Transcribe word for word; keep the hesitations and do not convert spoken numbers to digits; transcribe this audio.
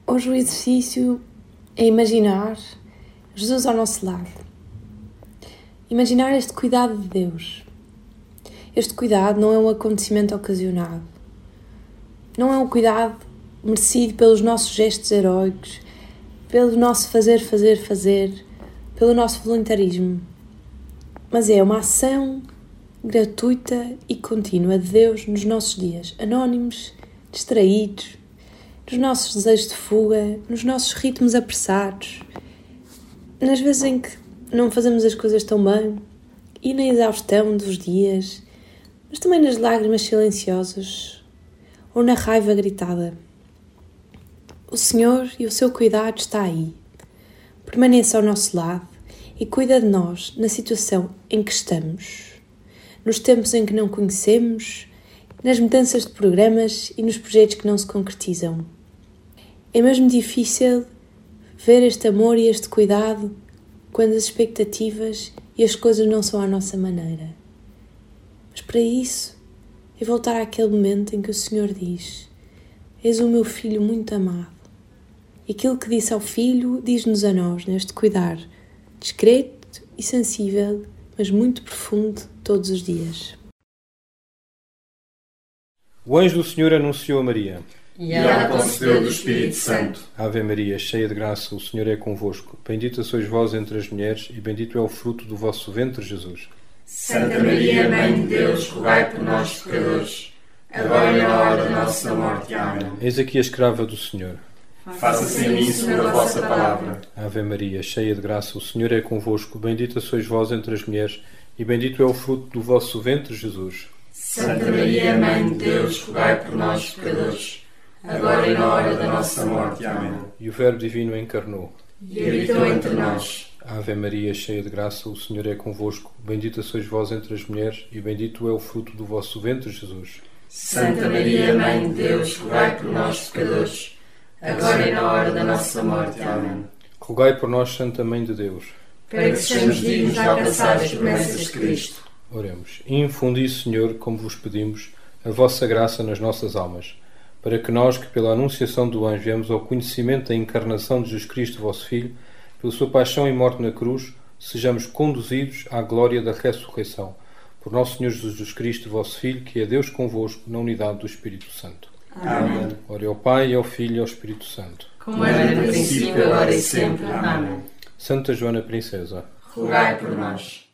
Hoje o exercício é imaginar Jesus ao nosso lado. Imaginar este cuidado de Deus. Este cuidado não é um acontecimento ocasionado. Não é um cuidado merecido pelos nossos gestos heróicos, pelo nosso fazer, fazer, fazer, pelo nosso voluntarismo. Mas é uma ação gratuita e contínua de Deus nos nossos dias, anónimos, distraídos, nos nossos desejos de fuga, nos nossos ritmos apressados, nas vezes em que não fazemos as coisas tão bem e na exaustão dos dias, mas também nas lágrimas silenciosas ou na raiva gritada. O Senhor e o seu cuidado está aí. Permaneça ao nosso lado e cuida de nós na situação em que estamos, nos tempos em que não conhecemos, nas mudanças de programas e nos projetos que não se concretizam. É mesmo difícil ver este amor e este cuidado quando as expectativas e as coisas não são à nossa maneira. Mas para isso é voltar àquele momento em que o Senhor diz: és o meu filho muito amado. E aquilo que disse ao filho diz-nos a nós neste cuidar discreto e sensível, mas muito profundo todos os dias. O anjo do Senhor anunciou a Maria. E ela concebeu do Espírito Santo. Ave Maria, cheia de graça, o Senhor é convosco. Bendita sois vós entre as mulheres, e bendito é o fruto do vosso ventre, Jesus. Santa Maria, Mãe de Deus, rogai por nós, pecadores, agora e na hora da nossa morte. Amém. Eis aqui a escrava do Senhor. Faça-se em mim segundo a vossa palavra. Ave Maria, cheia de graça, o Senhor é convosco. Bendita sois vós entre as mulheres, e bendito é o fruto do vosso ventre, Jesus. Santa Maria, Mãe de Deus, rogai por nós, pecadores, agora e na hora da nossa morte. Amém. E o Verbo Divino encarnou E habitou entre nós. Ave Maria, cheia de graça, o Senhor é convosco. Bendita sois vós entre as mulheres, e bendito é o fruto do vosso ventre, Jesus. Santa Maria, Mãe de Deus, rogai por nós, pecadores, agora e na hora da nossa morte. Amém. Rogai por nós, Santa Mãe de Deus, para que sejamos dignos de alcançar as promessas de Cristo. Oremos. Infundi, Senhor, como vos pedimos, a vossa graça nas nossas almas, para que nós, que pela anunciação do anjo viemos ao conhecimento da encarnação de Jesus Cristo, vosso Filho, pela sua paixão e morte na cruz, sejamos conduzidos à glória da ressurreição. Por nosso Senhor Jesus Cristo, vosso Filho, que é Deus convosco, na unidade do Espírito Santo. Amém. Ore ao Pai, ao Filho e ao Espírito Santo. Como era no princípio, agora e sempre. Amém. Santa Joana Princesa, rogai por nós.